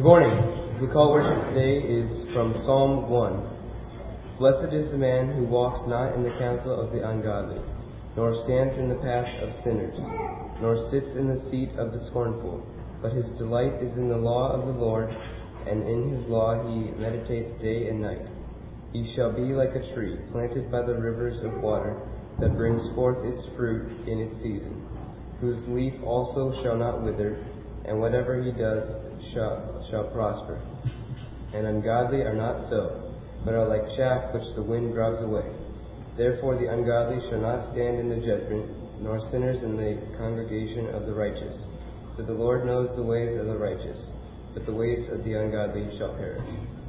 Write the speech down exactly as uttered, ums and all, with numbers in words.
Good morning. The call worship today is from Psalm one. Blessed is the man who walks not in the counsel of the ungodly, nor stands in the path of sinners, nor sits in the seat of the scornful, but his delight is in the law of the Lord, and in his law he meditates day and night. He shall be like a tree planted by the rivers of water, that brings forth its fruit in its season, whose leaf also shall not wither, and whatever he does shall, shall prosper. And ungodly are not so, but are like chaff which the wind drives away. Therefore the ungodly shall not stand in the judgment, nor sinners in the congregation of the righteous. For the Lord knows the ways of the righteous, but the ways of the ungodly shall perish.